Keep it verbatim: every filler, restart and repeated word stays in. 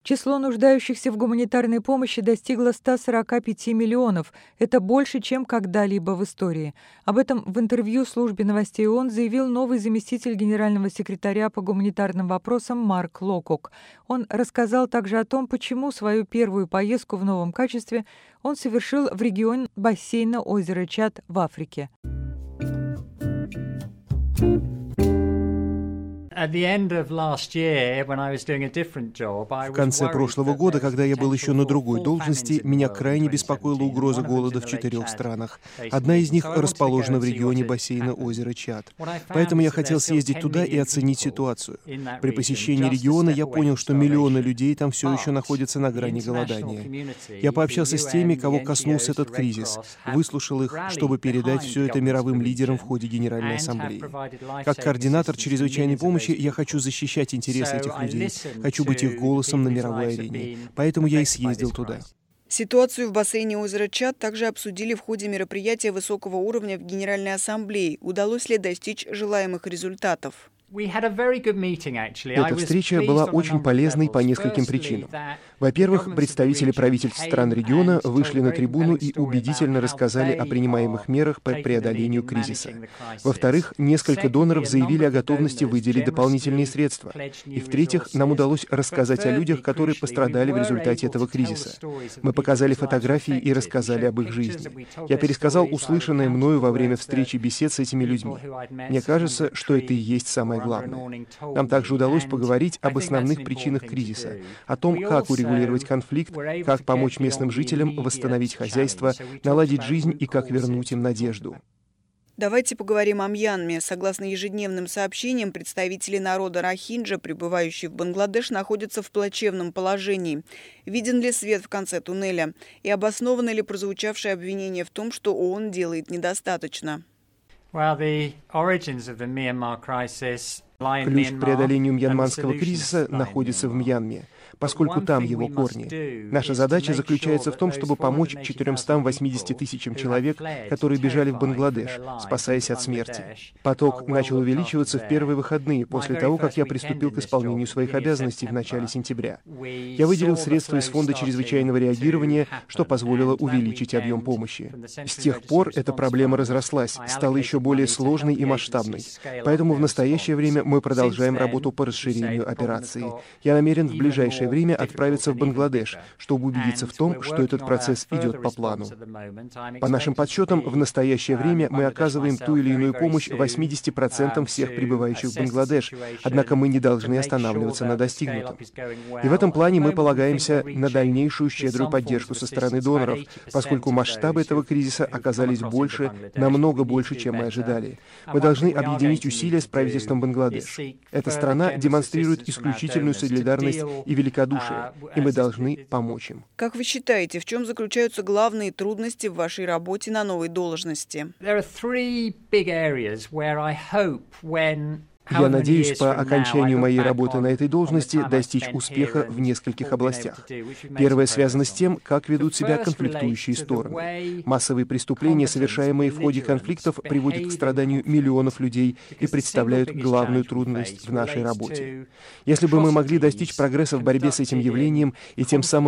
Число нуждающихся в гуманитарной помощи достигло ста сорока пяти миллионов. Это больше, чем когда-либо в истории. Об этом в интервью службе новостей ООН заявил новый заместитель генерального секретаря по гуманитарным вопросам Марк Лоукок. Он рассказал также о том, почему свою первую поездку в новом качестве он совершил в регион бассейна озера Чад в Африке. В конце прошлого года, когда я был еще на другой должности, меня крайне беспокоила угроза голода в четырех странах. Одна из них расположена в регионе бассейна озера Чад. Поэтому я хотел съездить туда и оценить ситуацию. При посещении региона я понял, что миллионы людей там все еще находятся на грани голодания. Я пообщался с теми, кого коснулся этот кризис, выслушал их, чтобы передать все это мировым лидерам в ходе Генеральной Ассамблеи. Как координатор чрезвычайной помощи я хочу защищать интересы этих людей, хочу быть их голосом на мировой арене. Поэтому я и съездил туда. Ситуацию в бассейне озера Чад также обсудили в ходе мероприятия высокого уровня в Генеральной Ассамблее. Удалось ли достичь желаемых результатов? Эта встреча была очень полезной по нескольким причинам. Во-первых, представители правительств стран региона вышли на трибуну и убедительно рассказали о принимаемых мерах по преодолению кризиса. Во-вторых, несколько доноров заявили о готовности выделить дополнительные средства. И в-третьих, нам удалось рассказать о людях, которые пострадали в результате этого кризиса. Мы показали фотографии и рассказали об их жизни. Я пересказал услышанное мною во время встречи бесед с этими людьми. Мне кажется, что это и есть самое главное. Нам также удалось поговорить об основных причинах кризиса, о том, как урегулировать конфликт, как помочь местным жителям восстановить хозяйство, наладить жизнь и как вернуть им надежду. Давайте поговорим о Мьянме. Согласно ежедневным сообщениям, представители народа рохинджа, пребывающие в Бангладеш, находятся в плачевном положении. Виден ли свет в конце туннеля? И обоснованы ли прозвучавшие обвинения в том, что ООН делает недостаточно? Ключ к преодолению мьянманского кризиса находится в Мьянме, поскольку там его корни. Наша задача заключается в том, чтобы помочь четырёмстам восьмидесяти тысячам человек, которые бежали в Бангладеш, спасаясь от смерти. Поток начал увеличиваться в первые выходные после того, как я приступил к исполнению своих обязанностей в начале сентября. Я выделил средства из Фонда чрезвычайного реагирования, что позволило увеличить объем помощи. С тех пор эта проблема разрослась, стала еще более сложной и масштабной. Поэтому в настоящее время мы продолжаем работу по расширению операции. Я намерен в ближайшее время отправиться в Бангладеш, чтобы убедиться в том, что этот процесс идет по плану. По нашим подсчетам, в настоящее время мы оказываем ту или иную помощь восьмидесяти процентам всех прибывающих в Бангладеш, однако мы не должны останавливаться на достигнутом. И в этом плане мы полагаемся на дальнейшую щедрую поддержку со стороны доноров, поскольку масштабы этого кризиса оказались больше, намного больше, чем мы ожидали. Мы должны объединить усилия с правительством Бангладеш. Эта страна демонстрирует исключительную солидарность и великодушие, и мы должны помочь им. Как вы считаете, в чем заключаются главные трудности в вашей работе на новой должности? Я надеюсь по окончанию моей работы на этой должности достичь успеха в нескольких областях. Первое связано с тем, как ведут себя конфликтующие стороны. Массовые преступления, совершаемые в ходе конфликтов, приводят к страданию миллионов людей и представляют главную трудность в нашей работе. Если бы мы могли достичь прогресса в борьбе с этим явлением и тем самым